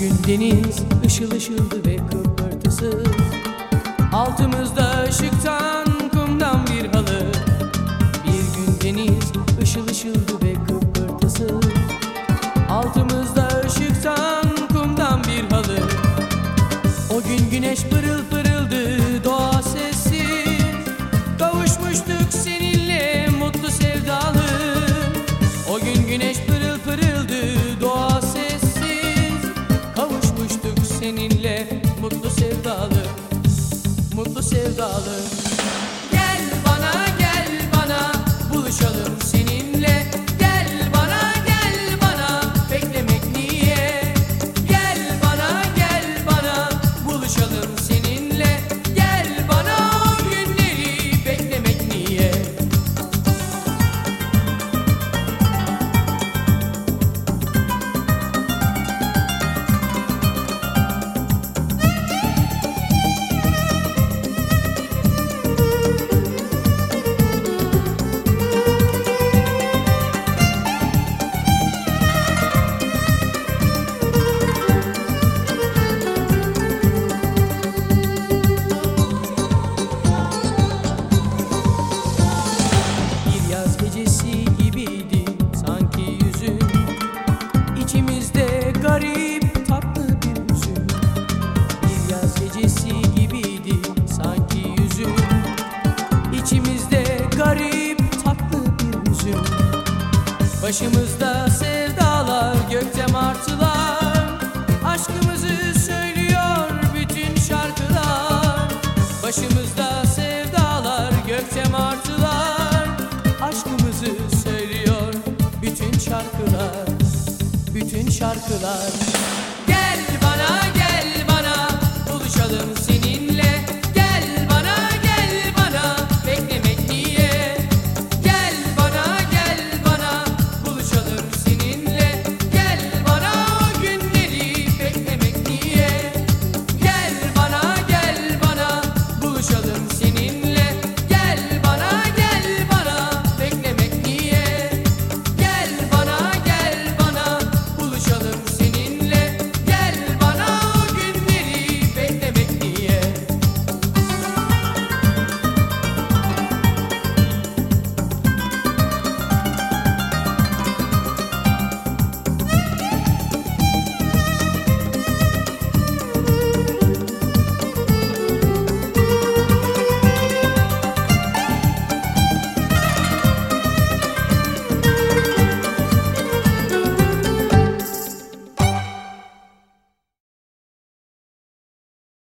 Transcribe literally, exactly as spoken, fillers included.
gün deniz ışıl ışıldı ve kıpırtısız, altımızda ışıktan kumdan bir halı. Bir gün deniz ışıl ışıldı ve kıpırtısız, altımızda ışıktan kumdan bir halı. O gün güneş pırıl pırıldı, doğa sessiz, kavuşmuştuk seninle mutlu sevdalı. O gün güneş pırıl pırıldı, doğa sessiz, kavuşmuştuk seninle mutlu sevdalı, mutlu sevdalı. Gel bana, gel bana, buluşalım seninle. Gel bana, gel bana, beklemek niye? Gel bana, gel bana, buluşalım seninle. Gel bana, o günleri beklemek niye? Gecesi gibiydi sanki yüzün, İçimizde garip tatlı bir hüzün. Bir yaz gecesi gibiydi sanki yüzün, İçimizde garip tatlı bir hüzün. Başımızda sevdalar, gökte martılar, aşkımızı söylüyor bütün şarkılar. Başımızda sevdalar, gökte martılar, aşkımızı söylüyor bütün şarkılar, bütün şarkılar.